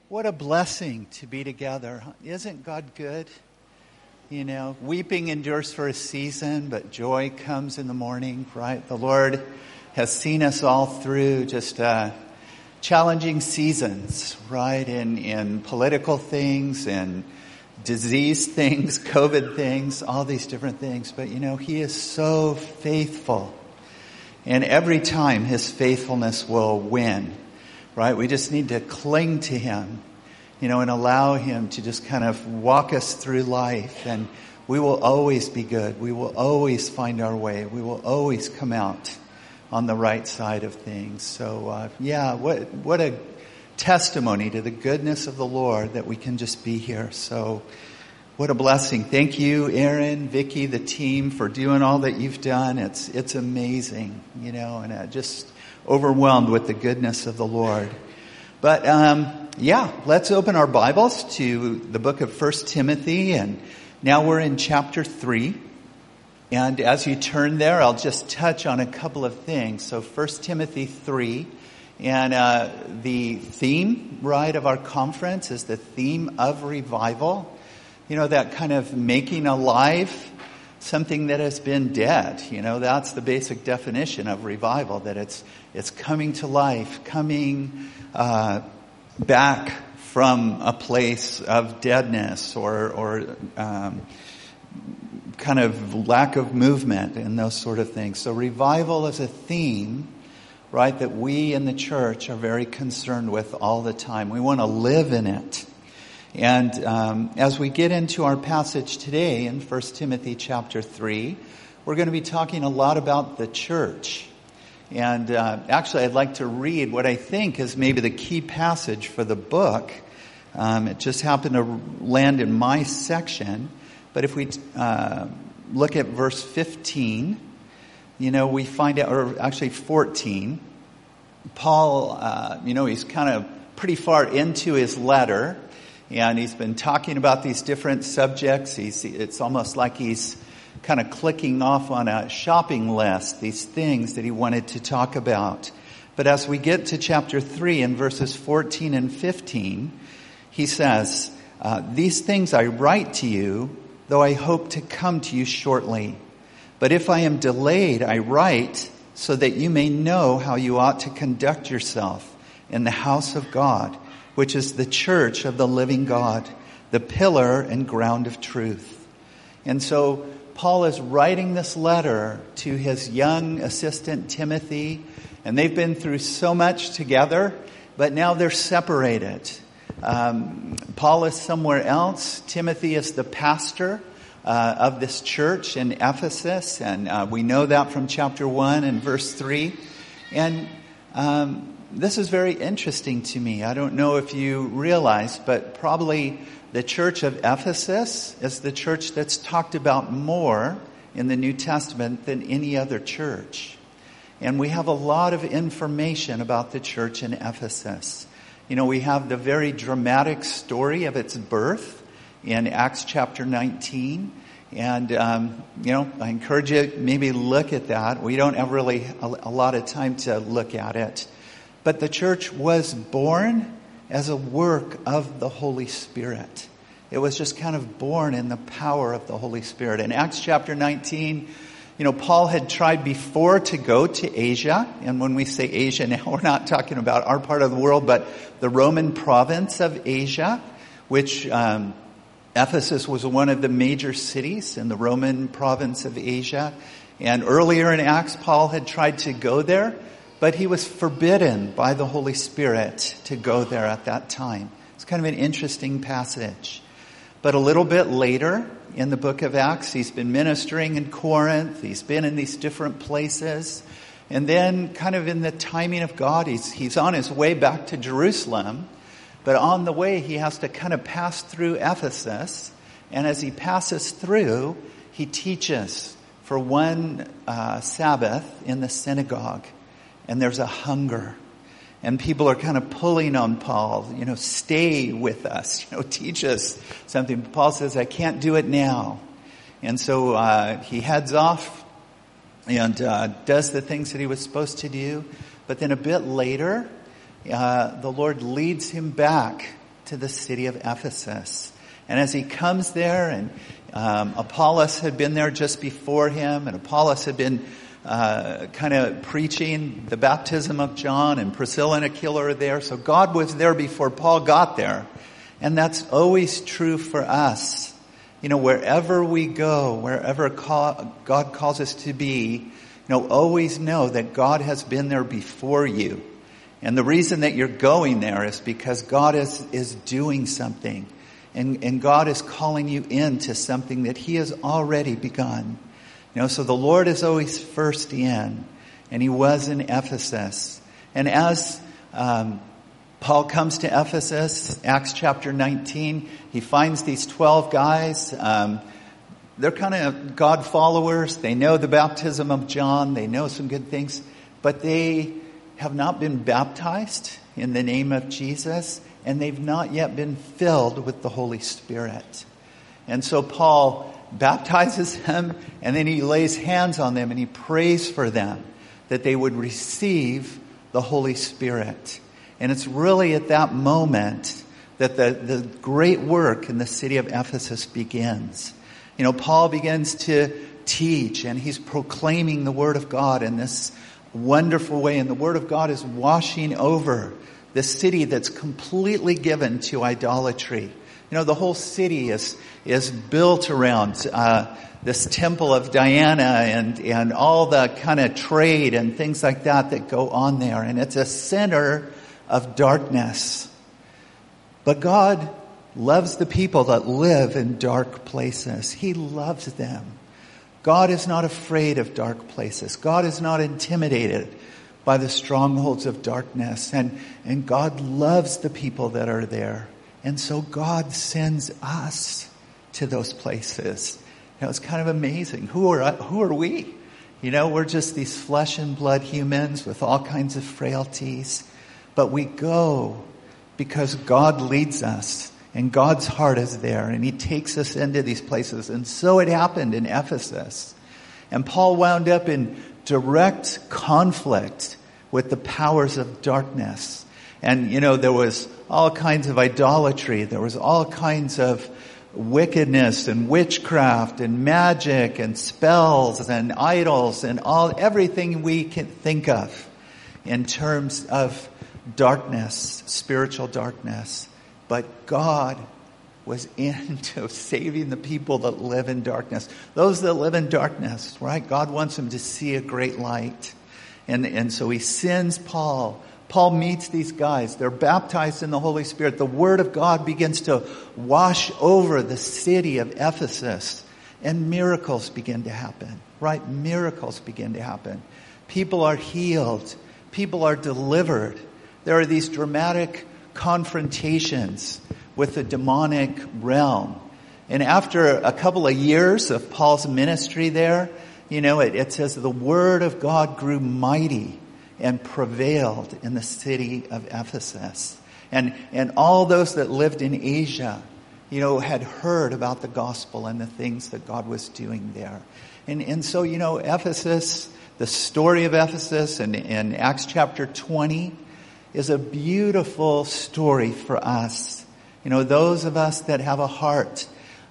What a blessing to be together. Isn't God good? You know, weeping endures for a season, but joy comes in the morning, right? The Lord has seen us all through just challenging seasons, right? In political things and disease things, COVID things, all these different things. But you know, He is so faithful. And every time His faithfulness will win. Right? We just need to cling to Him, you know, and allow Him to just kind of walk us through life. And we will always be good. We will always find our way. We will always come out on the right side of things. So, what a testimony to the goodness of the Lord that we can just be here. So, what a blessing. Thank you, Aaron, Vicky, the team, for doing all that you've done. It's amazing, you know, and just overwhelmed with the goodness of the Lord. But let's open our Bibles to the book of 1 Timothy, and now we're in chapter 3. And as you turn there, I'll just touch on a couple of things. So 1 Timothy 3, and the theme, right, of our conference is the theme of revival. You know, that kind of making alive something that has been dead. You know, that's the basic definition of revival, that it's coming to life, coming back from a place of deadness or kind of lack of movement and those sort of things. So revival is a theme, right, that we in the church are very concerned with all the time. We want to live in it. And as we get into our passage today in 1 Timothy chapter 3, we're going to be talking a lot about the church. And actually, I'd like to read what I think is maybe the key passage for the book. It just happened to land in my section. But if we look at verse 15, you know, we find out, or actually 14, Paul, he's kind of pretty far into his letter. And he's been talking about these different subjects. It's almost like he's kind of clicking off on a shopping list, these things that he wanted to talk about. But as we get to chapter 3 in verses 14 and 15, he says, "These things I write to you, though I hope to come to you shortly. But if I am delayed, I write so that you may know how you ought to conduct yourself in the house of God, which is the church of the living God, the pillar and ground of truth." And so Paul is writing this letter to his young assistant Timothy, and they've been through so much together, but now they're separated. Paul is somewhere else. Timothy is the pastor of this church in Ephesus, and we know that from chapter 1 and verse 3. And this is very interesting to me. I don't know if you realize, but probably the church of Ephesus is the church that's talked about more in the New Testament than any other church. And we have a lot of information about the church in Ephesus. You know, we have the very dramatic story of its birth in Acts chapter 19. And, I encourage you, maybe look at that. We don't have really a lot of time to look at it. But the church was born as a work of the Holy Spirit. It was just kind of born in the power of the Holy Spirit. In Acts chapter 19, Paul had tried before to go to Asia. And when we say Asia now, we're not talking about our part of the world, but the Roman province of Asia, which Ephesus was one of the major cities in the Roman province of Asia. And earlier in Acts, Paul had tried to go there, but he was forbidden by the Holy Spirit to go there at that time. It's kind of an interesting passage. But a little bit later in the book of Acts, he's been ministering in Corinth. He's been in these different places. And then kind of in the timing of God, he's on his way back to Jerusalem. But on the way, he has to kind of pass through Ephesus. And as he passes through, he teaches for one Sabbath in the synagogue. And there's a hunger. And people are kind of pulling on Paul, stay with us, teach us something. Paul says, I can't do it now. And so he heads off and does the things that he was supposed to do. But then a bit later, the Lord leads him back to the city of Ephesus. And as he comes there, and Apollos had been there just before him, and Apollos had been kind of preaching the baptism of John, and Priscilla and Aquila are there. So God was there before Paul got there. And that's always true for us. You know, wherever we go, wherever God calls us to be, always know that God has been there before you. And the reason that you're going there is because God is doing something. And God is calling you into something that he has already begun. So the Lord is always first in. And he was in Ephesus. And as Paul comes to Ephesus, Acts chapter 19, he finds these 12 guys. They're kind of God followers. They know the baptism of John. They know some good things. But they have not been baptized in the name of Jesus. And they've not yet been filled with the Holy Spirit. And so Paul baptizes them, and then he lays hands on them and he prays for them that they would receive the Holy Spirit. And it's really at that moment that the great work in the city of Ephesus begins. Paul begins to teach, and he's proclaiming the Word of God in this wonderful way. And the Word of God is washing over this city that's completely given to idolatry. The whole city is built around this temple of Diana and all the kind of trade and things like that go on there. And it's a center of darkness. But God loves the people that live in dark places. He loves them. God is not afraid of dark places. God is not intimidated by the strongholds of darkness. And God loves the people that are there. And so God sends us to those places. It's kind of amazing. Who are we? We're just these flesh and blood humans with all kinds of frailties. But we go because God leads us. And God's heart is there. And he takes us into these places. And so it happened in Ephesus. And Paul wound up in direct conflict with the powers of darkness. And, there was all kinds of idolatry. There was all kinds of wickedness and witchcraft and magic and spells and idols and everything we can think of in terms of darkness, spiritual darkness. But God was into saving the people that live in darkness. Those that live in darkness, right? God wants them to see a great light. And so he sends Paul. Paul meets these guys. They're baptized in the Holy Spirit. The Word of God begins to wash over the city of Ephesus. And miracles begin to happen, right? Miracles begin to happen. People are healed. People are delivered. There are these dramatic confrontations with the demonic realm. And after a couple of years of Paul's ministry there, it says the Word of God grew mighty and prevailed in the city of Ephesus. And all those that lived in Asia, had heard about the gospel and the things that God was doing there. And so, Ephesus, the story of Ephesus in Acts chapter 20 is a beautiful story for us. Those of us that have a heart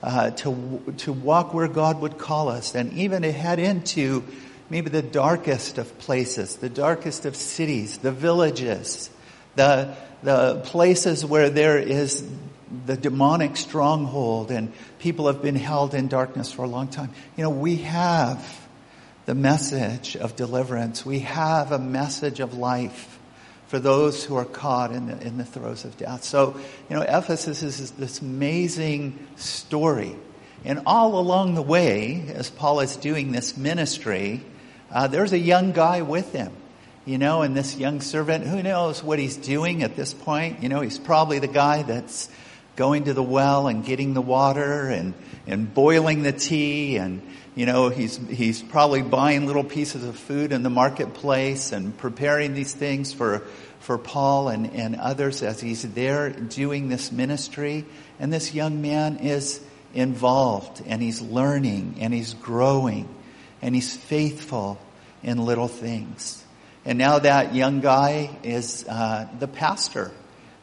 to walk where God would call us, and even to head into maybe the darkest of places, the darkest of cities, the villages, the places where there is the demonic stronghold and people have been held in darkness for a long time. We have the message of deliverance. We have a message of life for those who are caught in the throes of death. So, Ephesus is this amazing story. And all along the way, as Paul is doing this ministry, there's a young guy with him, and this young servant, who knows what he's doing at this point. He's probably the guy that's going to the well and getting the water and boiling the tea, and he's probably buying little pieces of food in the marketplace and preparing these things for Paul and others as he's there doing this ministry. And this young man is involved, and he's learning, and he's growing, and he's faithful in little things. And now that young guy is the pastor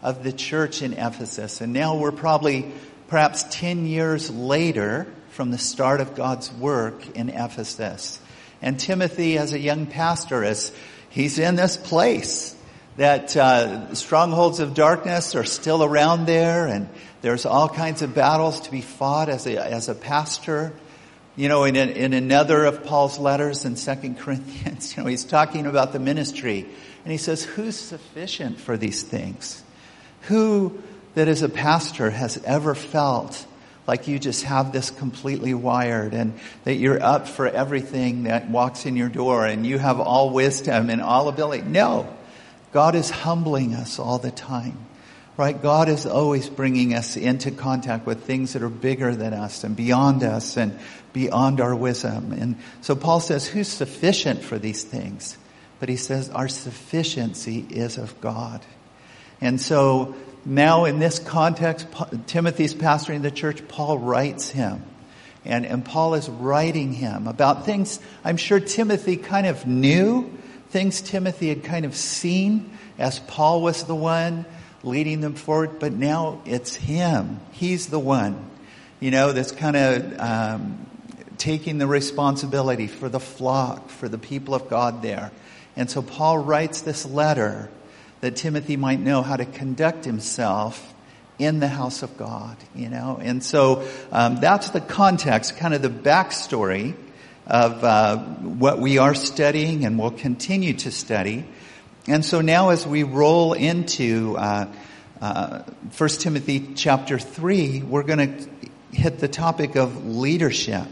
of the church in Ephesus. And now we're perhaps 10 years later from the start of God's work in Ephesus. And Timothy, as a young pastor, he's in this place that strongholds of darkness are still around there, and there's all kinds of battles to be fought as a pastor. You know, in another of Paul's letters in 2 Corinthians, he's talking about the ministry, and he says, who's sufficient for these things? Who that is a pastor has ever felt like you just have this completely wired and that you're up for everything that walks in your door and you have all wisdom and all ability? No. God is humbling us all the time, right? God is always bringing us into contact with things that are bigger than us and beyond our wisdom. And so Paul says, who's sufficient for these things? But he says, our sufficiency is of God. And so now in this context, Timothy's pastoring the church. Paul writes him. And Paul is writing him about things I'm sure Timothy kind of knew, things Timothy had kind of seen as Paul was the one leading them forward. But now it's him. He's the one, that's kind of taking the responsibility for the flock, for the people of God there. And so Paul writes this letter that Timothy might know how to conduct himself in the house of God, And so that's the context, kind of the backstory of what we are studying and will continue to study. And so now as we roll into 1 Timothy chapter 3, we're going to hit the topic of leadership.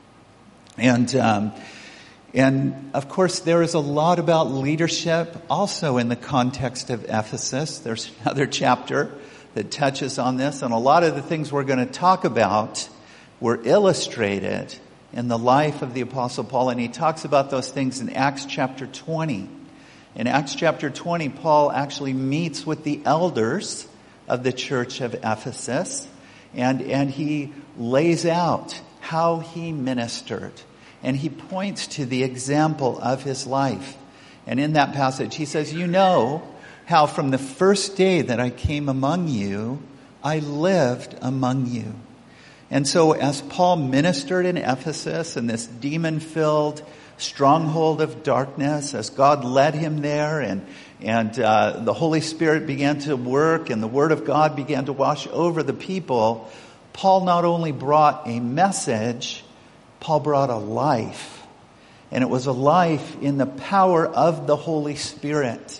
And of course, there is a lot about leadership also in the context of Ephesus. There's another chapter that touches on this. And a lot of the things we're going to talk about were illustrated in the life of the Apostle Paul. And he talks about those things in Acts chapter 20. In Acts chapter 20, Paul actually meets with the elders of the church of Ephesus. And he lays out how he ministered. And he points to the example of his life. And in that passage, he says, how from the first day that I came among you, I lived among you. And so as Paul ministered in Ephesus in this demon-filled stronghold of darkness, as God led him there and the Holy Spirit began to work and the Word of God began to wash over the people, Paul not only brought a message, Paul brought a life. And it was a life in the power of the Holy Spirit.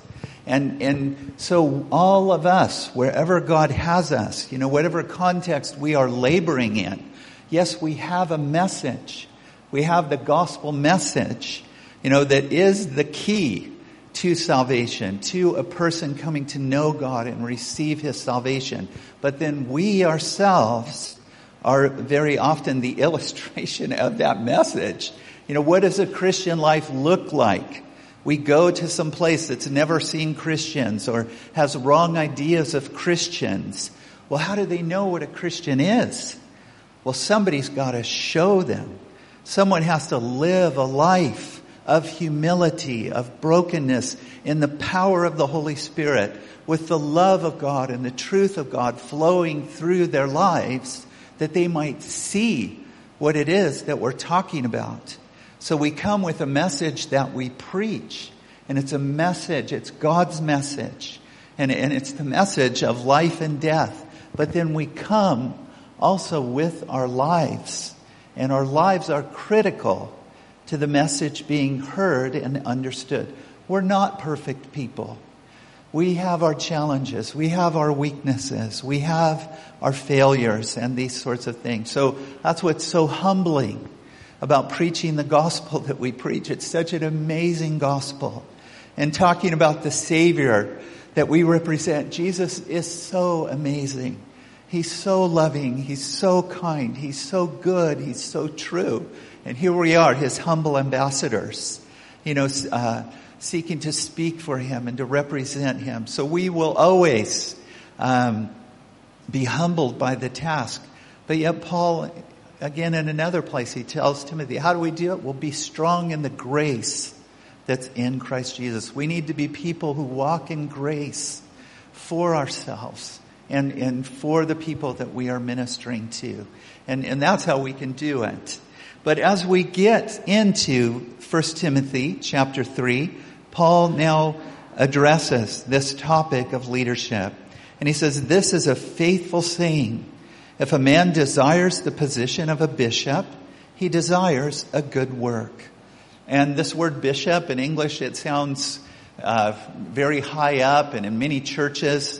And so all of us, wherever God has us, whatever context we are laboring in, yes, we have a message. We have the gospel message, that is the key to salvation, to a person coming to know God and receive his salvation. But then we ourselves are very often the illustration of that message. What does a Christian life look like? We go to some place that's never seen Christians or has wrong ideas of Christians. Well, how do they know what a Christian is? Well, somebody's got to show them. Someone has to live a life of humility, of brokenness, in the power of the Holy Spirit, with the love of God and the truth of God flowing through their lives, that they might see what it is that we're talking about. So we come with a message that we preach. And it's a message, it's God's message. And it's the message of life and death. But then we come also with our lives. And our lives are critical to the message being heard and understood. We're not perfect people. We have our challenges. We have our weaknesses. We have our failures and these sorts of things. So that's what's so humbling about preaching the gospel that we preach. It's such an amazing gospel. And talking about the Savior that we represent. Jesus is so amazing. He's so loving. He's so kind. He's so good. He's so true. And here we are, his humble ambassadors, seeking to speak for him and to represent him. So we will always be humbled by the task. But yet Paul, again in another place, he tells Timothy, how do we do it? We'll be strong in the grace that's in Christ Jesus. We need to be people who walk in grace for ourselves and for the people that we are ministering to. And that's how we can do it. But as we get into 1 Timothy chapter 3, Paul now addresses this topic of leadership. And he says, this is a faithful saying. If a man desires the position of a bishop, he desires a good work. And this word bishop in English, it sounds very high up. And in many churches,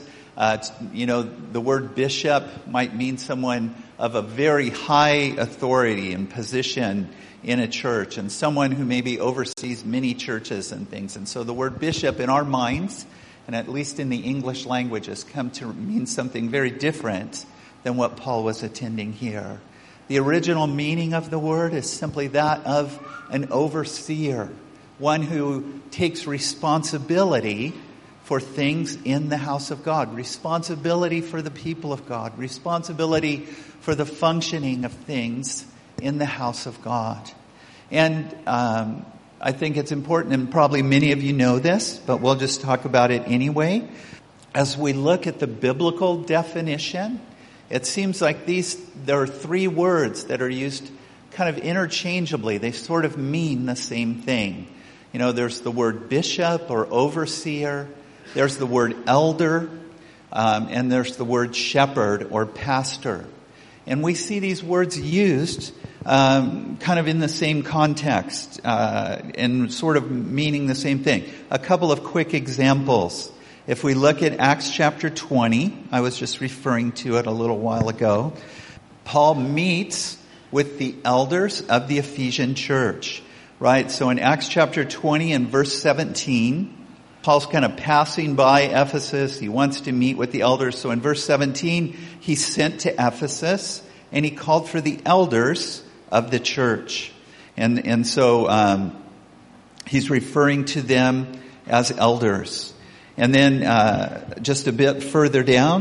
the word bishop might mean someone of a very high authority and position in a church, and someone who maybe oversees many churches and things. And so the word bishop in our minds, and at least in the English language, has come to mean something very different than what Paul was intending here. The original meaning of the word is simply that of an overseer, one who takes responsibility for things in the house of God, responsibility for the people of God, responsibility for the functioning of things in the house of God. And I think it's important, and probably many of you know this, but we'll just talk about it anyway. As we look at the biblical definition, it seems like there are three words that are used kind of interchangeably. They sort of mean the same thing. There's the word bishop or overseer, there's the word elder, and there's the word shepherd or pastor. And we see these words used kind of in the same context and sort of meaning the same thing. A couple of quick examples. If we look at Acts chapter 20, I was just referring to it a little while ago, Paul meets with the elders of the Ephesian church, right? So in Acts chapter 20 and verse 17, Paul's kind of passing by Ephesus. He wants to meet with the elders. So in verse 17, he's sent to Ephesus and he called for the elders of the church. And so he's referring to them as elders. And then just a bit further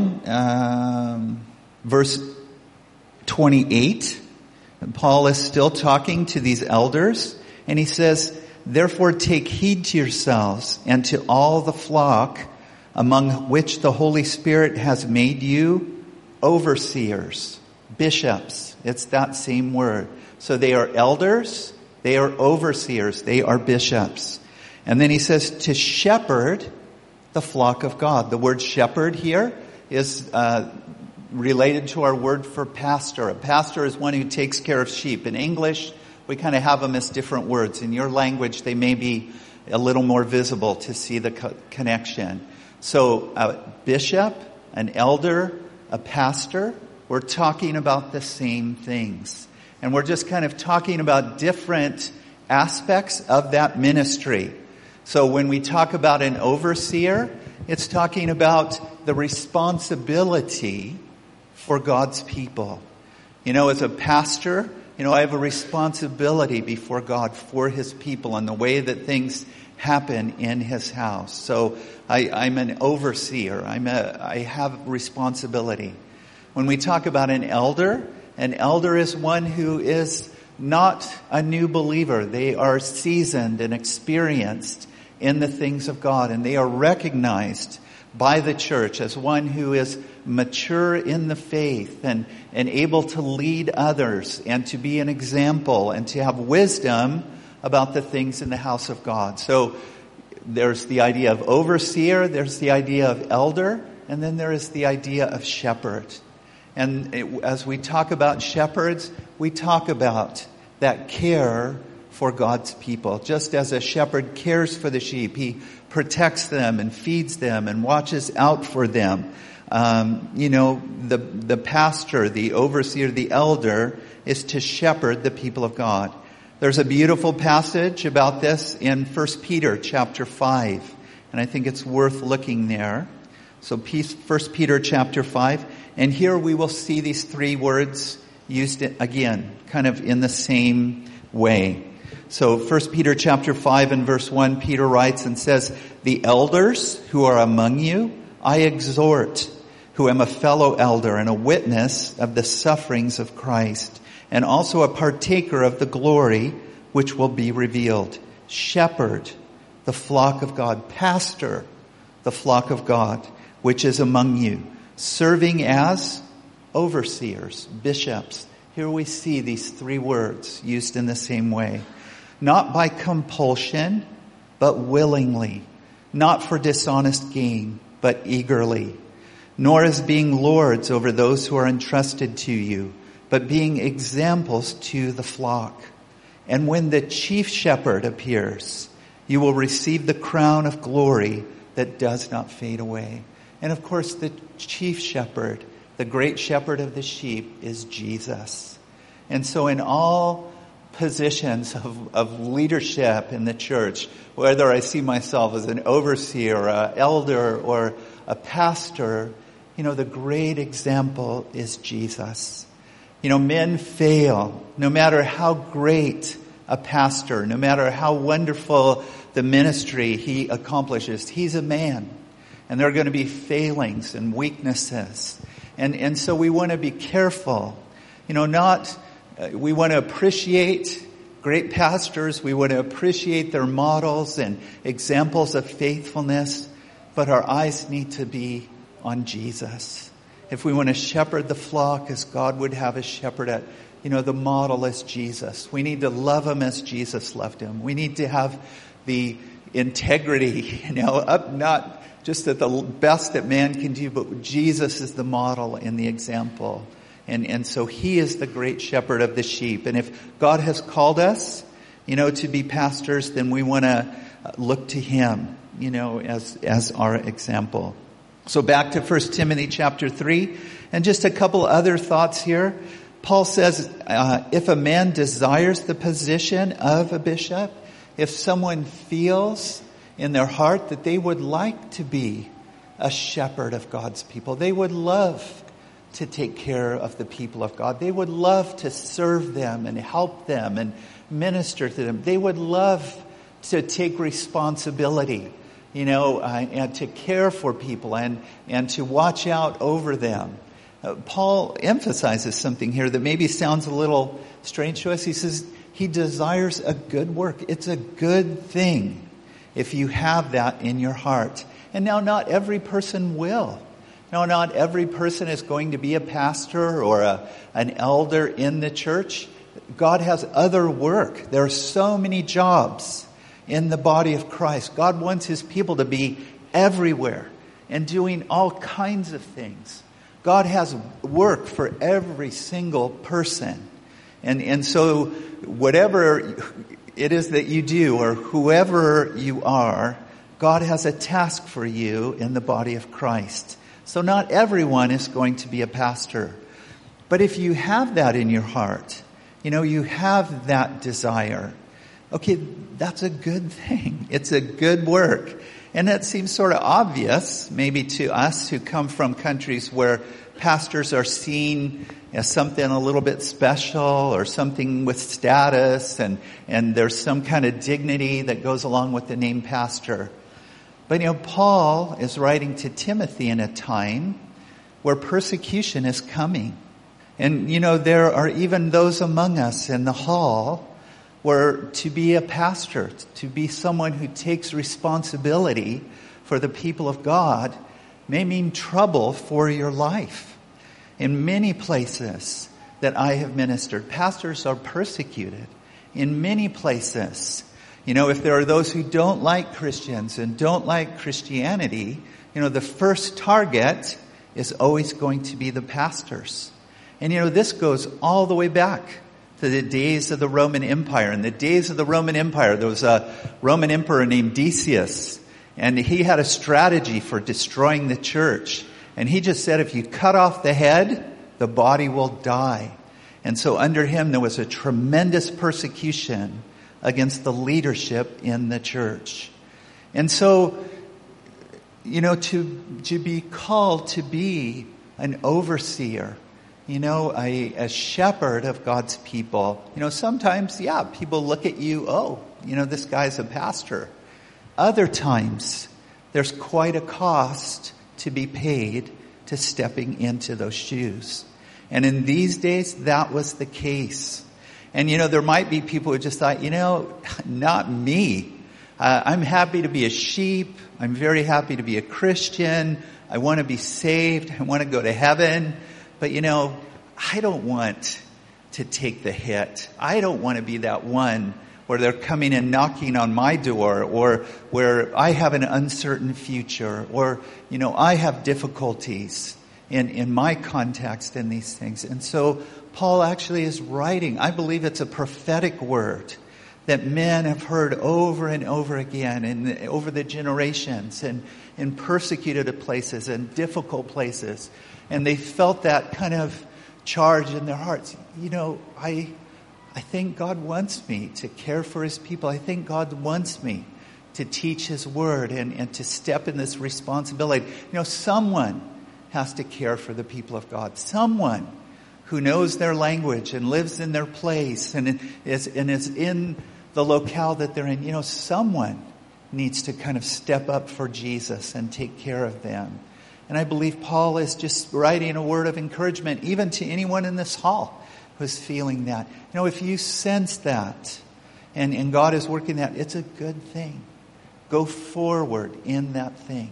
down, verse 28, Paul is still talking to these elders, and he says, therefore take heed to yourselves and to all the flock among which the Holy Spirit has made you overseers, bishops. It's that same word. So they are elders, they are overseers, they are bishops. And then he says to shepherd the flock of God. The word shepherd here is related to our word for pastor. A pastor is one who takes care of sheep. In English, we kind of have them as different words. In your language, they may be a little more visible to see the connection. So a bishop, an elder, a pastor, we're talking about the same things. And we're just kind of talking about different aspects of that ministry. So when we talk about an overseer, it's talking about the responsibility for God's people. As a pastor, I have a responsibility before God for His people and the way that things happen in His house. So I'm an overseer. I have responsibility. When we talk about an elder is one who is not a new believer. They are seasoned and experienced in the things of God, and they are recognized by the church as one who is mature in the faith and able to lead others and to be an example and to have wisdom about the things in the house of God. So there's the idea of overseer, there's the idea of elder, and then there is the idea of shepherd. And as we talk about shepherds, we talk about that care for God's people. Just as a shepherd cares for the sheep, he protects them and feeds them and watches out for them. The pastor, the overseer, the elder is to shepherd the people of God. There's a beautiful passage about this in 1 Peter chapter 5, and I think it's worth looking there. So 1 Peter chapter 5, and here we will see these three words used again, kind of in the same way. So 1 Peter chapter 5 and verse 1, Peter writes and says, the elders who are among you, I exhort, who am a fellow elder and a witness of the sufferings of Christ, and also a partaker of the glory which will be revealed. Shepherd the flock of God, pastor the flock of God, which is among you, serving as overseers, bishops. Here we see these three words used in the same way. Not by compulsion, but willingly. Not for dishonest gain, but eagerly. Nor as being lords over those who are entrusted to you, but being examples to the flock. And when the chief shepherd appears, you will receive the crown of glory that does not fade away. And of course, the chief shepherd, the great shepherd of the sheep, is Jesus. And so in all positions of leadership in the church, whether I see myself as an overseer, an elder, or a pastor, the great example is Jesus. Men fail, no matter how great a pastor, no matter how wonderful the ministry he accomplishes. He's a man, and there are going to be failings and weaknesses. And so we want to be careful, we want to appreciate great pastors. We want to appreciate their models and examples of faithfulness, but our eyes need to be on Jesus. If we want to shepherd the flock as God would have us shepherd it, the model is Jesus. We need to love him as Jesus loved him. We need to have the integrity, up not just at the best that man can do, but Jesus is the model and the example. And so he is the great shepherd of the sheep. And if God has called us, to be pastors, then we want to look to him, as our example. So back to 1 Timothy chapter 3, and just a couple other thoughts here. Paul says, if a man desires the position of a bishop, if someone feels in their heart that they would like to be a shepherd of God's people, they would love to take care of the people of God. They would love to serve them and help them and minister to them. They would love to take responsibility, and to care for people and to watch out over them. Paul emphasizes something here that maybe sounds a little strange to us. He says he desires a good work. It's a good thing if you have that in your heart. And now not every person will. No, not every person is going to be a pastor or an elder in the church. God has other work. There are so many jobs in the body of Christ. God wants his people to be everywhere and doing all kinds of things. God has work for every single person. And so whatever it is that you do or whoever you are, God has a task for you in the body of Christ. So not everyone is going to be a pastor. But if you have that in your heart, you have that desire, okay, that's a good thing. It's a good work. And that seems sort of obvious, maybe to us who come from countries where pastors are seen as something a little bit special or something with status, and there's some kind of dignity that goes along with the name pastor. But Paul is writing to Timothy in a time where persecution is coming. And there are even those among us in the hall where to be a pastor, to be someone who takes responsibility for the people of God, may mean trouble for your life. In many places that I have ministered, pastors are persecuted. In many places, if there are those who don't like Christians and don't like Christianity, the first target is always going to be the pastors. And this goes all the way back to the days of the Roman Empire. In the days of the Roman Empire, there was a Roman emperor named Decius, and he had a strategy for destroying the church. And he just said, if you cut off the head, the body will die. And so under him, there was a tremendous persecution against the leadership in the church. And so, to be called to be an overseer, a shepherd of God's people, sometimes, people look at you, this guy's a pastor. Other times, there's quite a cost to be paid to stepping into those shoes. And in these days, that was the case. And, there might be people who just thought, not me. I'm happy to be a sheep. I'm very happy to be a Christian. I want to be saved. I want to go to heaven. But I don't want to take the hit. I don't want to be that one where they're coming and knocking on my door, or where I have an uncertain future, or, I have difficulties in my context in these things. And so Paul actually is writing, I believe it's a prophetic word that men have heard over and over again and over the generations, and in persecuted places and difficult places. And they felt that kind of charge in their hearts. I think God wants me to care for his people. I think God wants me to teach his word and to step in this responsibility. Someone has to care for the people of God. Someone who knows their language and lives in their place and is in the locale that they're in. Someone needs to kind of step up for Jesus and take care of them. And I believe Paul is just writing a word of encouragement, even to anyone in this hall who's feeling that. If you sense that and God is working that, it's a good thing. Go forward in that thing.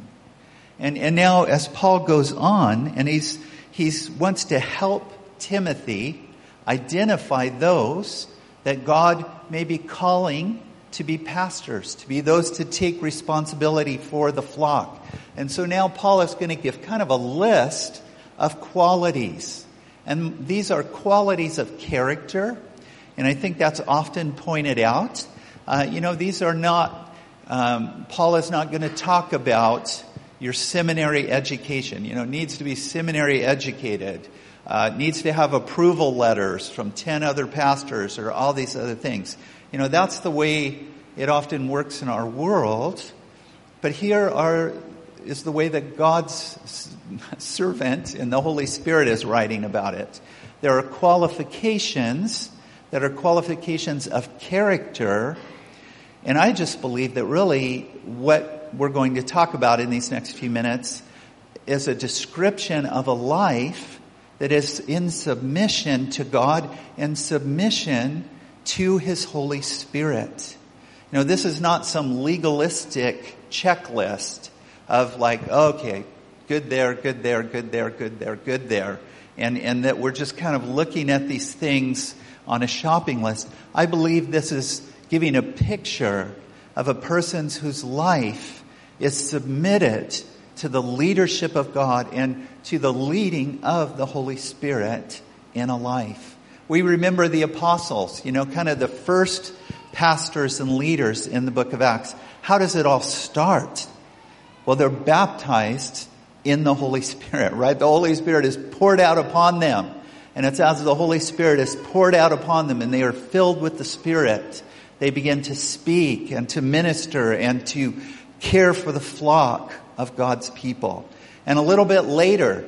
And now as Paul goes on, and he wants to help Timothy identify those that God may be calling to be pastors, to be those to take responsibility for the flock. And so now Paul is going to give kind of a list of qualities. And these are qualities of character. And I think that's often pointed out. These are not, Paul is not going to talk about your seminary education. Needs to be seminary educated. Needs to have approval letters from 10 other pastors or all these other things. That's the way it often works in our world. But here is the way that God's servant and the Holy Spirit is writing about it. There are qualifications that are qualifications of character. And I just believe that really what we're going to talk about in these next few minutes is a description of a life that is in submission to God and submission to his Holy Spirit. This is not some legalistic checklist of like, okay, good there, good there, good there, good there, good there. And that we're just kind of looking at these things on a shopping list. I believe this is giving a picture of a person whose life is submitted to the leadership of God and to the leading of the Holy Spirit in a life. We remember the apostles, kind of the first pastors and leaders in the book of Acts. How does it all start? Well, they're baptized in the Holy Spirit, right? The Holy Spirit is poured out upon them. And it's as the Holy Spirit is poured out upon them and they are filled with the Spirit, they begin to speak and to minister and to care for the flock of God's people. And a little bit later,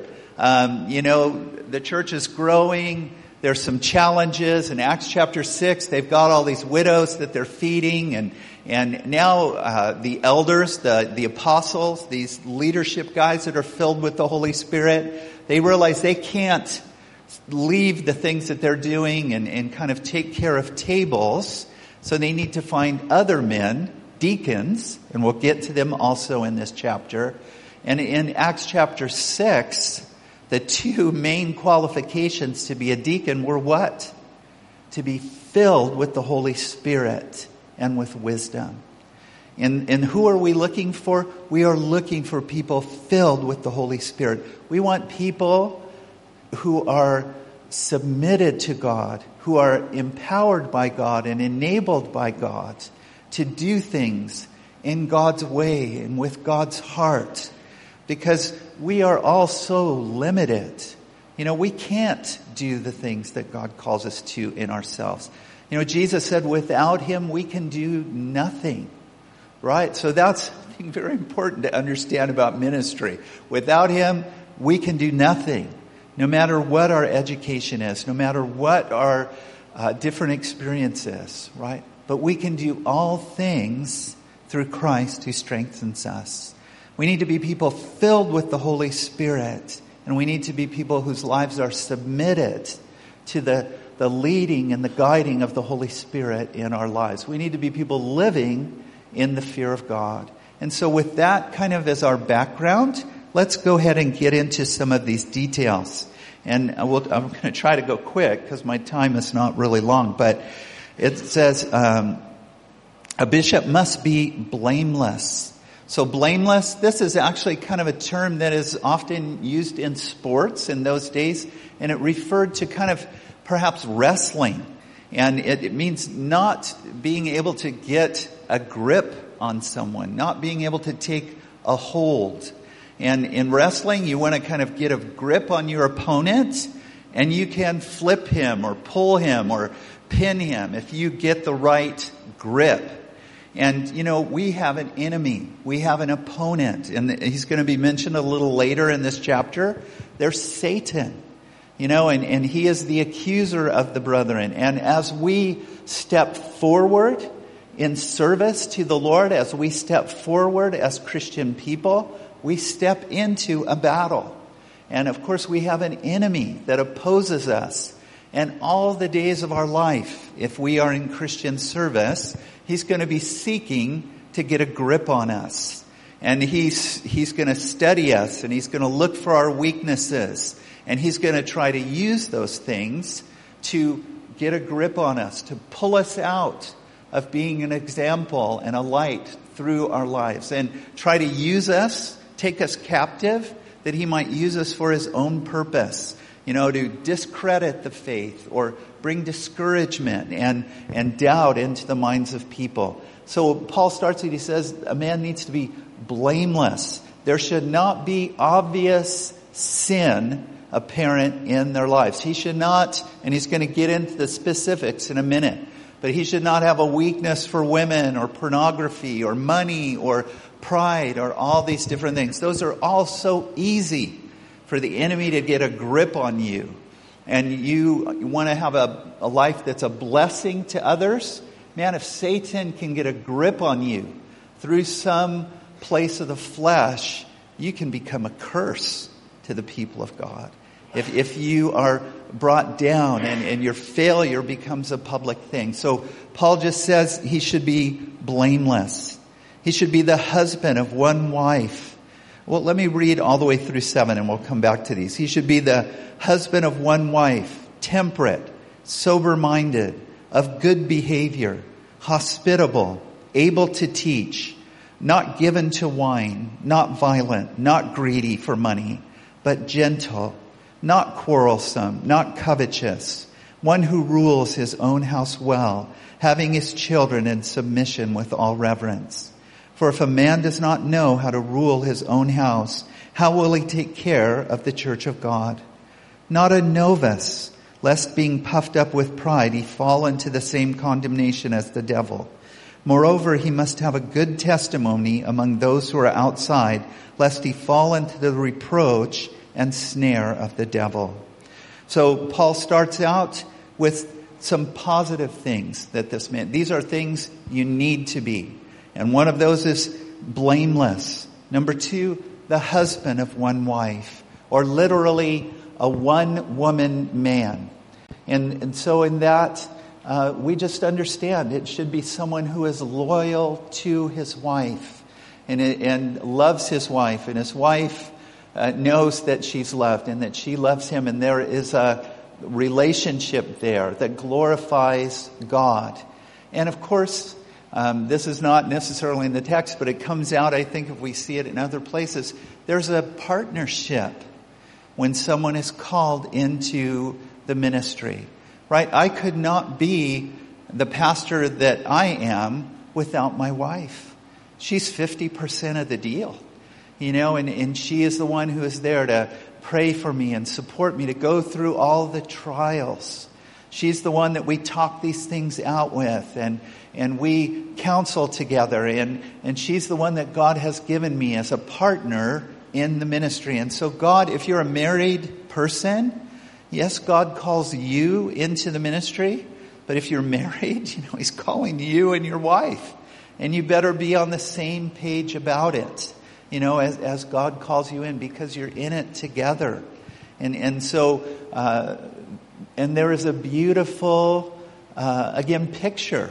the church is growing. There's some challenges. In Acts chapter 6, they've got all these widows that they're feeding. And now the elders, the apostles, these leadership guys that are filled with the Holy Spirit, they realize they can't leave the things that they're doing and kind of take care of tables. So they need to find other men, deacons, and we'll get to them also in this chapter. And in Acts chapter 6, the two main qualifications to be a deacon were what? To be filled with the Holy Spirit and with wisdom. And who are we looking for? We are looking for people filled with the Holy Spirit. We want people who are submitted to God, who are empowered by God and enabled by God to do things in God's way and with God's heart. Because we are all so limited. We can't do the things that God calls us to in ourselves. Jesus said, without him, we can do nothing. Right? So that's, I think, very important to understand about ministry. Without him, we can do nothing. No matter what our education is, no matter what our different experiences, right? But we can do all things through Christ who strengthens us. We need to be people filled with the Holy Spirit. And we need to be people whose lives are submitted to the leading and the guiding of the Holy Spirit in our lives. We need to be people living in the fear of God. And so with that kind of as our background, let's go ahead and get into some of these details. And I'm going to try to go quick because my time is not really long. But it says a bishop must be blameless. So blameless, this is actually kind of a term that is often used in sports in those days. And it referred to kind of perhaps wrestling. And it means not being able to get a grip on someone, not being able to take a hold. And in wrestling, you want to kind of get a grip on your opponent, and you can flip him or pull him or pin him if you get the right grip. And, we have an enemy. We have an opponent. And he's going to be mentioned a little later in this chapter. There's Satan. And he is the accuser of the brethren. And as we step forward in service to the Lord, as we step forward as Christian people, we step into a battle. And of course, we have an enemy that opposes us. And all the days of our life, if we are in Christian service, he's going to be seeking to get a grip on us. And he's going to study us, and he's going to look for our weaknesses. And he's going to try to use those things to get a grip on us, to pull us out of being an example and a light through our lives, and try to use us, take us captive, that he might use us for his own purpose, to discredit the faith or bring discouragement and doubt into the minds of people. So Paul starts it, he says, a man needs to be blameless. There should not be obvious sin apparent in their lives. He should not, and he's going to get into the specifics in a minute, but he should not have a weakness for women or pornography or money or pride or all these different things. Those are all so easy for the enemy to get a grip on you. And you want to have a life that's a blessing to others. Man, if Satan can get a grip on you through some place of the flesh, you can become a curse to the people of God. If you are brought down and your failure becomes a public thing. So Paul just says he should be blameless. He should be the husband of one wife. Well, let me read all the way through 7 and we'll come back to these. He should be the husband of one wife, temperate, sober-minded, of good behavior, hospitable, able to teach, not given to wine, not violent, not greedy for money, but gentle, not quarrelsome, not covetous, one who rules his own house well, having his children in submission with all reverence. For if a man does not know how to rule his own house, how will he take care of the church of God? Not a novice, lest being puffed up with pride he fall into the same condemnation as the devil. Moreover, he must have a good testimony among those who are outside, lest he fall into the reproach and snare of the devil. So Paul starts out with some positive things that this meant. These are things you need to be. And one of those is blameless. Number 2, the husband of one wife, or literally a one-woman man. And so in that, we just understand it should be someone who is loyal to his wife and loves his wife, and his wife knows that she's loved and that she loves him, and there is a relationship there that glorifies God. And of course, this is not necessarily in the text, but it comes out, I think, if we see it in other places. There's a partnership when someone is called into the ministry, right? I could not be the pastor that I am without my wife. She's 50% of the deal, and she is the one who is there to pray for me and support me, to go through all the trials. She's the one that we talk these things out with and we counsel together. And she's the one that God has given me as a partner in the ministry. And so God, if you're a married person, yes, God calls you into the ministry. But if you're married, He's calling you and your wife. And you better be on the same page about it, as God calls you in, because you're in it together. And so, and there is a beautiful, again, picture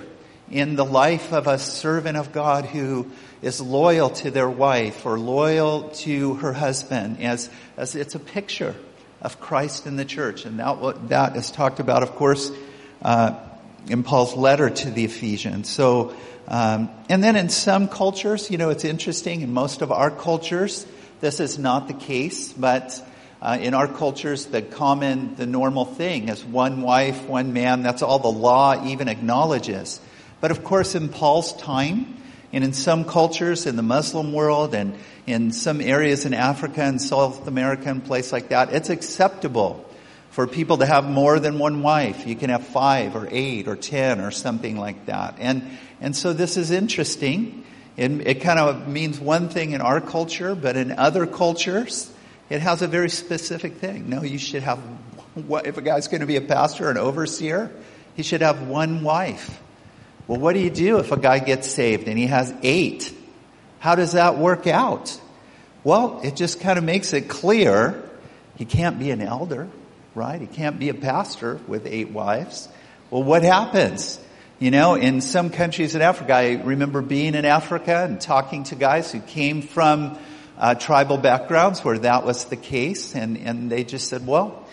in the life of a servant of God who is loyal to their wife or loyal to her husband, as it's a picture of Christ in the church. And that is talked about, of course, in Paul's letter to the Ephesians. So, and then in some cultures, it's interesting. In most of our cultures, this is not the case, but in our cultures, the normal thing is one wife, one man. That's all the law even acknowledges. But of course, in Paul's time, and in some cultures in the Muslim world and in some areas in Africa and South America and places like that, it's acceptable for people to have more than one wife. You can have 5 or 8 or 10 or something like that. And so this is interesting. It kind of means one thing in our culture, but in other cultures, it has a very specific thing. No, you should have, if a guy's going to be a pastor or an overseer, he should have one wife. Well, what do you do if a guy gets saved and he has 8? How does that work out? Well, it just kind of makes it clear he can't be an elder, right? He can't be a pastor with 8 wives. Well, what happens? In some countries in Africa, I remember being in Africa and talking to guys who came from tribal backgrounds where that was the case, and they just said, well,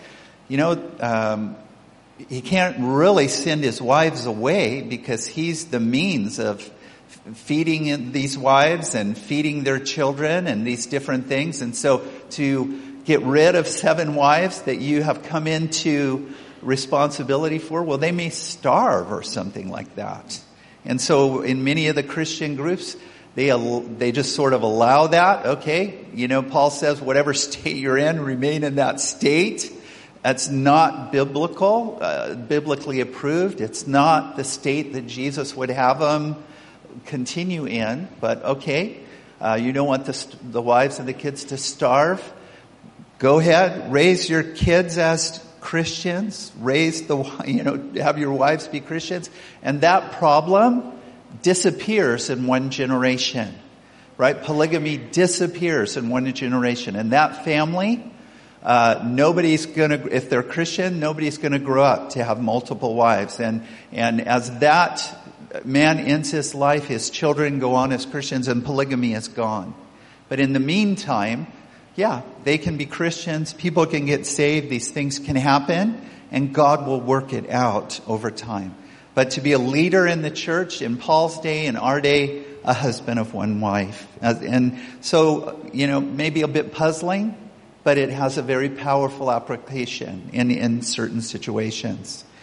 he can't really send his wives away because he's the means of feeding these wives and feeding their children and these different things. And so to get rid of 7 wives that you have come into responsibility for, well, they may starve or something like that. And so in many of the Christian groups, they just sort of allow that. Okay, Paul says whatever state you're in, remain in that state. That's not biblical, biblically approved. It's not the state that Jesus would have them continue in. But okay, you don't want the wives and the kids to starve. Go ahead, raise your kids as Christians. Have your wives be Christians, and that problem disappears in one generation, right? Polygamy disappears in one generation, and that family. If they're Christian, nobody's gonna grow up to have multiple wives. And as that man ends his life, his children go on as Christians and polygamy is gone. But in the meantime, they can be Christians, people can get saved, these things can happen, and God will work it out over time. But to be a leader in the church in Paul's day, in our day, a husband of one wife. And so, maybe a bit puzzling, but it has a very powerful application in certain situations.